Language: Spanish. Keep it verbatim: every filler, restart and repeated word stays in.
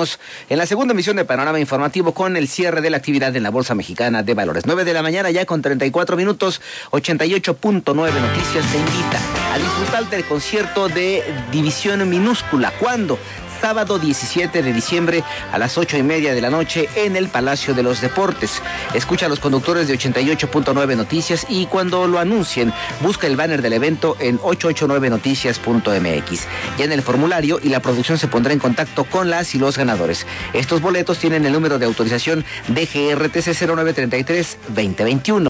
Estamos en la segunda emisión de Panorama Informativo con el cierre de la actividad en la Bolsa Mexicana de Valores. nueve de la mañana ya con treinta y cuatro minutos, ochenta y ocho punto nueve Noticias te invita a disfrutar del concierto de División Minúscula. ¿Cuándo? Sábado diecisiete de diciembre a las ocho y media de la noche en el Palacio de los Deportes. Escucha a los conductores de ochenta y ocho punto nueve Noticias y cuando lo anuncien, busca el banner del evento en ochocientos ochenta y nueve noticias punto m x. Ya en el formulario y la producción se pondrá en contacto con las y los ganadores. Estos boletos tienen el número de autorización D G R T C cero nueve treinta y tres veinte veintiuno.